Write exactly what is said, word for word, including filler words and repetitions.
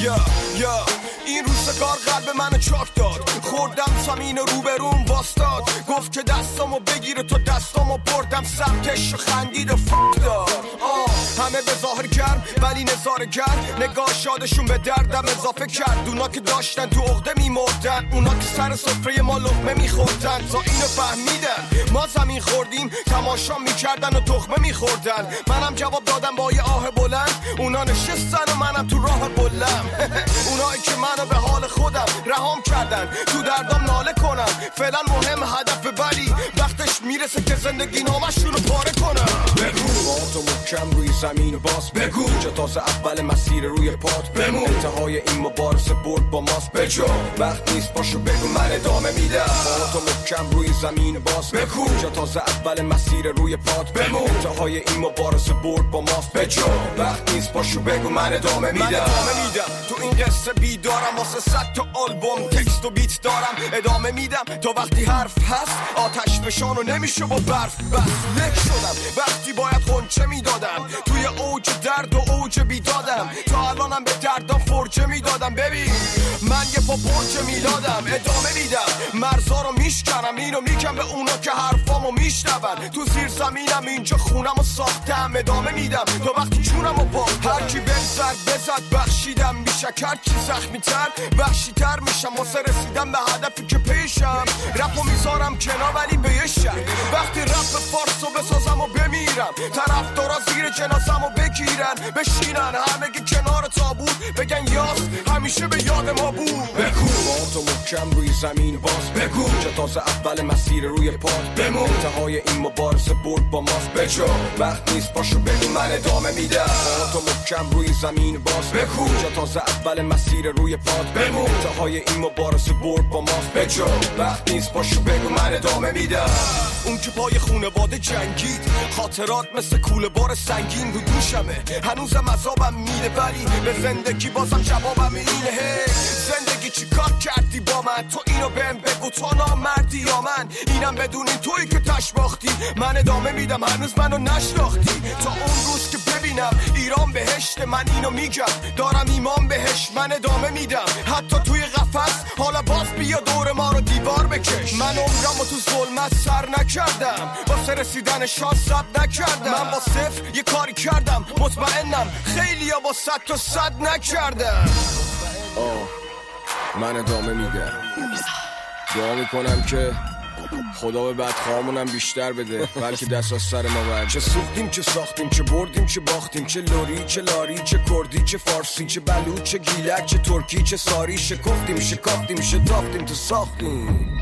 یا یا این روزگار قلب منو چاک داد، خوردم زمین رو به روم واستاد، گفت که دستامو بگیره تو دستامو بردم سمتش و خندید و فک داد. آه همه به ظاهر گرم ولی نظاره گرم، نگاه شادشون به دردم اضافه کرد. اونا که داشتن تو عقده میمردن، اونا که سر سفره ما لقمه میخوردن، تا اینو فهمیدن ما زمین خوردیم تماشا میکردن و تخمه میخوردن. منم جواب دادم با یه آه بلند، اونا نشستن و منم تو راه بلم. اونایی که منو به حال خودم رهام کردن، تو دردم ناله کنم، فعلا مهم هدف ولی وقتش میرسه که زندگی نامشون رو پاره کنم. بگو با تو محکم روی زمین باز بگو، اینجا تازه اول مسیر روی پات بمون، انتهای این مبارزه برد با ماست بجو، وقت نیست پاشو بگو من ادامه میدم. با تو محکم روی زمین باز بگو، اینجا تازه اول مسیر روی پات بمون، انتهای این مبارزه برد با ماست بجو، وقت نیست پاشو بگو من ادامه میدم. من ادامه میدم تو این قصه بیدارم، واسه صد تا آلبوم تکست و بیت دارم، ادامه میدم تا وقتی حرف هست آتش فشان و نمیشه با برف بس. لک شدم وقتی باید غنچه میدادم، توی اوج درد و اوج بیدادم، تا الانم به دردم فرجه میدادم. ببین من یه پا برج میلادم، ادامه میدم مرزا رو میشکنم، اینو میگم به اونا که حرفامو میشنون. تو زیر زمینم اینجا خونم و ساختم، ادامه میدم تا وقتی چونم و با هر کی بزد بزد بخشیدم، میشکر چی زخمی تر وحشی تر میشم واسه رسیدم به هدفی که پیشم. رپو میذارم کنار ولی به یه شک، وقتی رپ فارسو بسازم و بمیرم، طرفدارا زیر جنازمو بگیرن بشینن همگی کنار تابوت بگن یاس همیشه به یاد ما بود. بگو با تو محکم روی زمین باز بگو، اینجا تازه اول مسیر روی پات بمون، انتهای این مبارزه برد با ماست بجو، وقت نیست پاشو بگو من ادامه میدم. با تو محکم روی زمین باز بگو، اینجا تازه اول مسیر روی پات بمون، انتهای این مبارزه برد با ماست بجو، وقت نیست پاشو بگو من ادامه میدم. اون که پای خونواده جنگید، خاطرات مثل کوله بار سنگین رو دوشمه، هنوزم عذابم میده ولی به زندگی بازم جوابم اینه. هی زندگی چی کار کردی با من، تو اینو بهم بگو تو نامردی یا من، اینم بدونی تویی که تش باختی، من ادامه میدم هنوز منو نشناختی. تا اون روز که ببینم ایران بهشت، من اینو میگم دارم ایمان بهش، من ادامه میدم حتی توی قفس، حالا باز بیا دور ما رو دیوار بکش. من عمرمو تو ظلمت سر نکردم، واسه رسیدن شانس صبر نکردم، من با صفر یه کاری کردم مطمئنم خیلی ها با صد تا صد نکردم. آه من ادامه میدم، دعا میکنم که خدا به بدخواهمونم بیشتر بده، بلکه دست از سر ما برد. چه سوختیم چه ساختیم، چه بردیم چه باختیم، چه لوری چه لاری، چه کردی چه فارسی، چه بلوچ چه گیلک، چه ترکی چه ساری، شکفتیم شکافتیم شتافتیم تو ساختیم.